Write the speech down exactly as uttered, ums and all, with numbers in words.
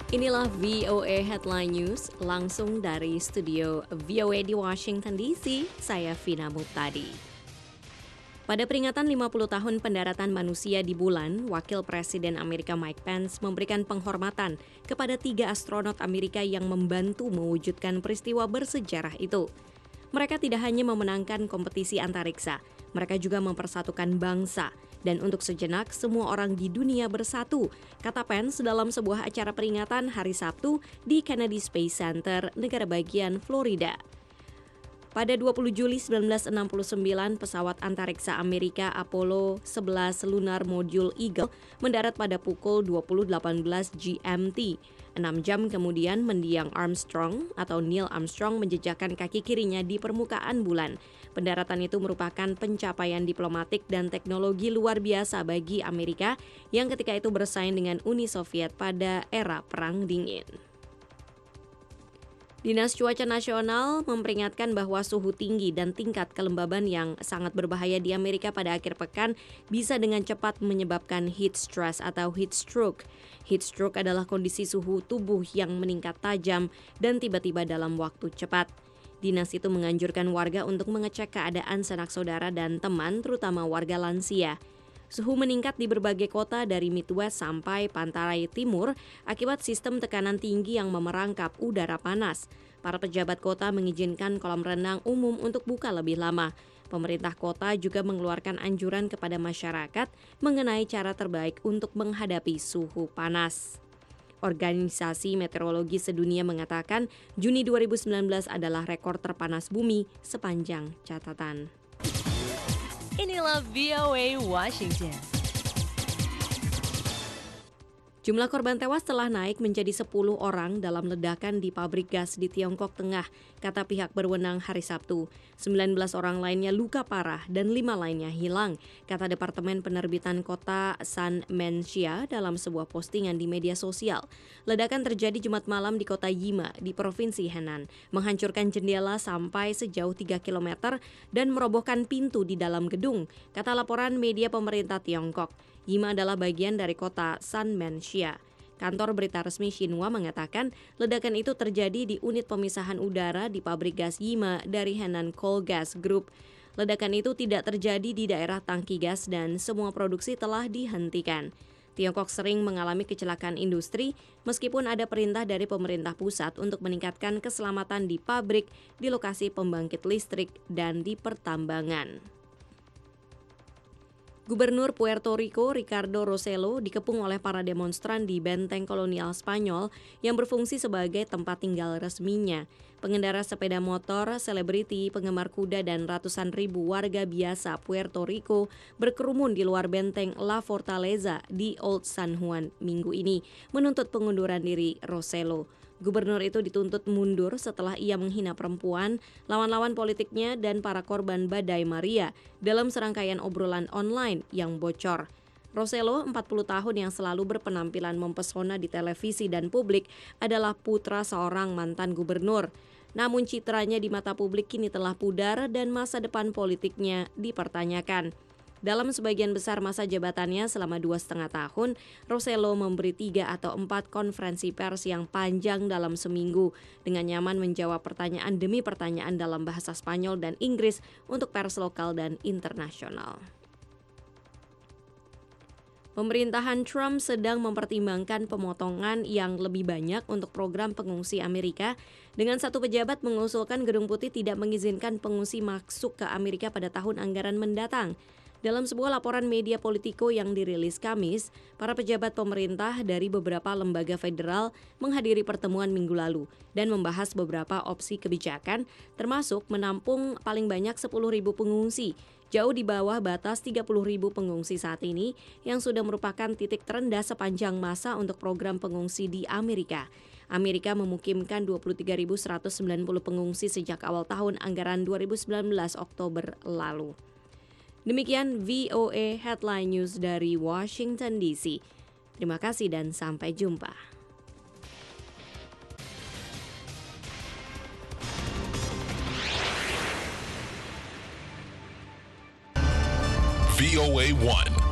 Inilah V O A Headline News langsung dari studio V O A di Washington D C, saya Vina Muptadi. Pada peringatan lima puluh tahun pendaratan manusia di bulan, Wakil Presiden Amerika Mike Pence memberikan penghormatan kepada tiga astronot Amerika yang membantu mewujudkan peristiwa bersejarah itu. Mereka tidak hanya memenangkan kompetisi antariksa, mereka juga mempersatukan bangsa. Dan untuk sejenak, semua orang di dunia bersatu, kata Pence dalam sebuah acara peringatan hari Sabtu di Kennedy Space Center, negara bagian Florida. Pada dua puluh Juli seribu sembilan ratus enam puluh sembilan, pesawat antariksa Amerika Apollo sebelas Lunar Module Eagle mendarat pada pukul dua puluh delapan belas G M T. Enam jam kemudian, mendiang Armstrong atau Neil Armstrong menjejakkan kaki kirinya di permukaan bulan. Pendaratan itu merupakan pencapaian diplomatik dan teknologi luar biasa bagi Amerika yang ketika itu bersaing dengan Uni Soviet pada era Perang Dingin. Dinas Cuaca Nasional memperingatkan bahwa suhu tinggi dan tingkat kelembaban yang sangat berbahaya di Amerika pada akhir pekan bisa dengan cepat menyebabkan heat stress atau heat stroke. Heat stroke adalah kondisi suhu tubuh yang meningkat tajam dan tiba-tiba dalam waktu cepat. Dinas itu menganjurkan warga untuk mengecek keadaan sanak saudara dan teman, terutama warga lansia. Suhu meningkat di berbagai kota dari Midwest sampai Pantai Timur akibat sistem tekanan tinggi yang memerangkap udara panas. Para pejabat kota mengizinkan kolam renang umum untuk buka lebih lama. Pemerintah kota juga mengeluarkan anjuran kepada masyarakat mengenai cara terbaik untuk menghadapi suhu panas. Organisasi Meteorologi Sedunia mengatakan Juni dua ribu sembilan belas adalah rekor terpanas bumi sepanjang catatan. Inilah V O A Washington. Jumlah korban tewas telah naik menjadi sepuluh orang dalam ledakan di pabrik gas di Tiongkok Tengah, kata pihak berwenang hari Sabtu. sembilan belas orang lainnya luka parah dan lima lainnya hilang, kata Departemen Penerbitan Kota San Menxia dalam sebuah postingan di media sosial. Ledakan terjadi Jumat malam di kota Yima di Provinsi Henan, menghancurkan jendela sampai sejauh tiga kilometer dan merobohkan pintu di dalam gedung, kata laporan media pemerintah Tiongkok. Yima adalah bagian dari kota San Menxia. Kantor berita resmi Xinhua mengatakan ledakan itu terjadi di unit pemisahan udara di pabrik gas Yima dari Henan Coal Gas Group. Ledakan itu tidak terjadi di daerah tangki gas dan semua produksi telah dihentikan. Tiongkok sering mengalami kecelakaan industri meskipun ada perintah dari pemerintah pusat untuk meningkatkan keselamatan di pabrik, di lokasi pembangkit listrik, dan di pertambangan. Gubernur Puerto Rico, Ricardo Rossello, dikepung oleh para demonstran di benteng kolonial Spanyol yang berfungsi sebagai tempat tinggal resminya. Pengendara sepeda motor, selebriti, penggemar kuda, dan ratusan ribu warga biasa Puerto Rico berkerumun di luar benteng La Fortaleza di Old San Juan minggu ini, menuntut pengunduran diri Rossello. Gubernur itu dituntut mundur setelah ia menghina perempuan, lawan-lawan politiknya, dan para korban badai Maria dalam serangkaian obrolan online yang bocor. Rossello, empat puluh tahun yang selalu berpenampilan mempesona di televisi dan publik, adalah putra seorang mantan gubernur. Namun citranya di mata publik kini telah pudar dan masa depan politiknya dipertanyakan. Dalam sebagian besar masa jabatannya selama dua setengah tahun, Rossello memberi tiga atau empat konferensi pers yang panjang dalam seminggu dengan nyaman menjawab pertanyaan demi pertanyaan dalam bahasa Spanyol dan Inggris untuk pers lokal dan internasional. Pemerintahan Trump sedang mempertimbangkan pemotongan yang lebih banyak untuk program pengungsi Amerika dengan satu pejabat mengusulkan Gedung Putih tidak mengizinkan pengungsi masuk ke Amerika pada tahun anggaran mendatang. Dalam sebuah laporan media Politico yang dirilis Kamis, para pejabat pemerintah dari beberapa lembaga federal menghadiri pertemuan minggu lalu dan membahas beberapa opsi kebijakan, termasuk menampung paling banyak sepuluh ribu pengungsi, jauh di bawah batas tiga puluh ribu pengungsi saat ini yang sudah merupakan titik terendah sepanjang masa untuk program pengungsi di Amerika. Amerika memukimkan dua puluh tiga ribu seratus sembilan puluh pengungsi sejak awal tahun anggaran dua ribu sembilan belas Oktober lalu. Demikian V O A Headline News dari Washington D C. Terima kasih dan sampai jumpa. V O A one.